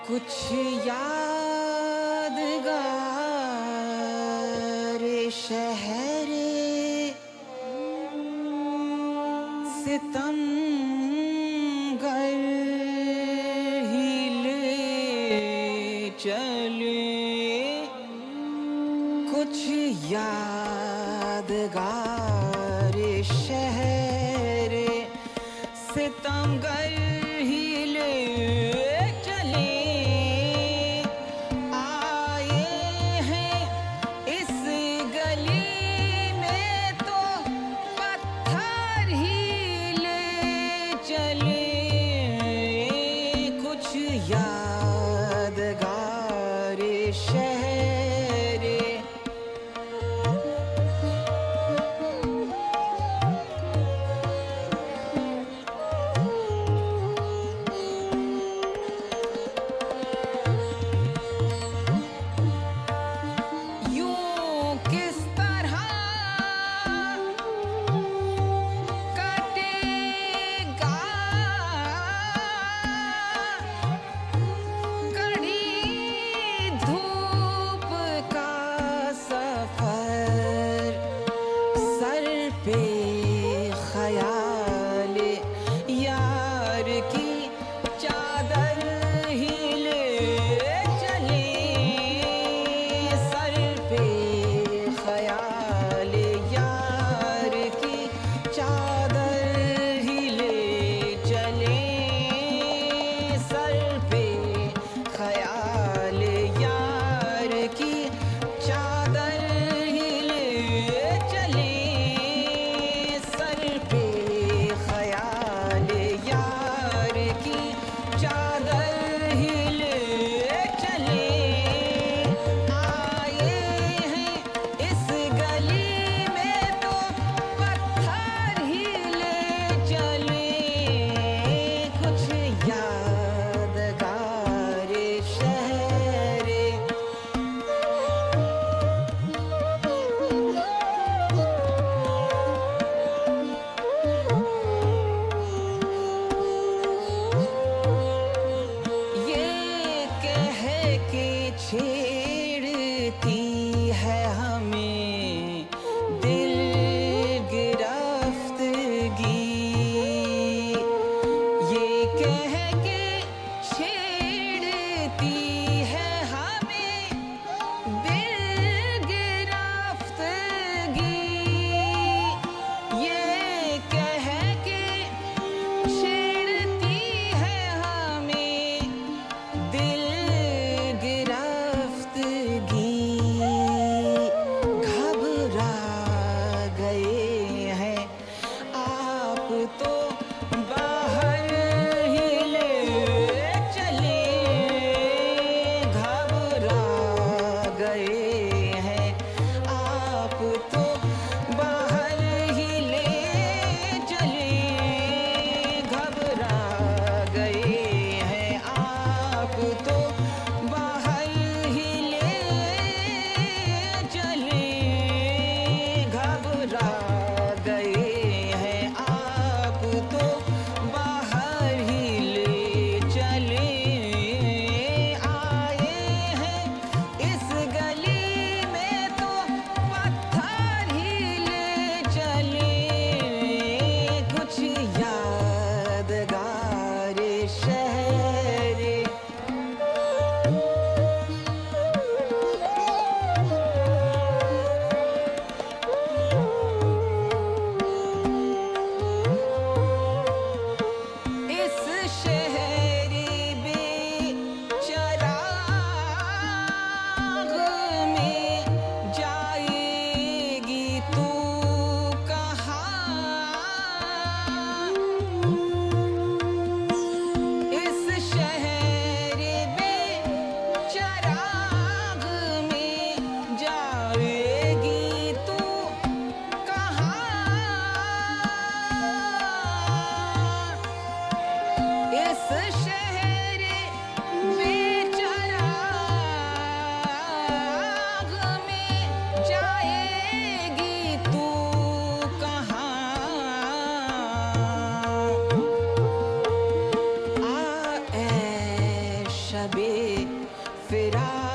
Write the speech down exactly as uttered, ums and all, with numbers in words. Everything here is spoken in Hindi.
कुछ यादगार शहर सितमगर ही ले चले, कुछ यादगार शहर सितमगर ही ले चले। आए हैं इस गली में तो पत्थर ही ले चले, कुछ यादगार शहर। ख्याल यार की चादर ही ले चले, सर पे ख्याल यार की चादर ही ले चले, सर पे ख्याल यार की चादर ही ले चले, सर पे ख्याल यार की चादर ही ले चले। आए हैं इस गली में तो पत्थर ही ले चले, कुछ यादगार शहर। छेड़ती है हमें दिल गिरफ्तगी, ये कह के छेड़ती है हमें दिल गिरफ्तगी, ये कह के छेड़ती है हमें दिल घबरा गए हैं आप तो बाहर ही ले चले, घबरा गए हैं आप तो बाहर ही ले चले, घबरा गए हैं आप तो बाहर ही ले चले, घबरा गए हैं आप तो बाहर ही ले चले। आए हैं इस गली में तो पत्थर ही ले चले, कुछ यादगार शहर। इस शहर बेचराग में जाएगी तू कहाँ, इस शहर बेचराग में जाएगी तू कहाँ, इस शहर बेचराग में जाएगी तू कहाँ। आ ऐ शबे फिराक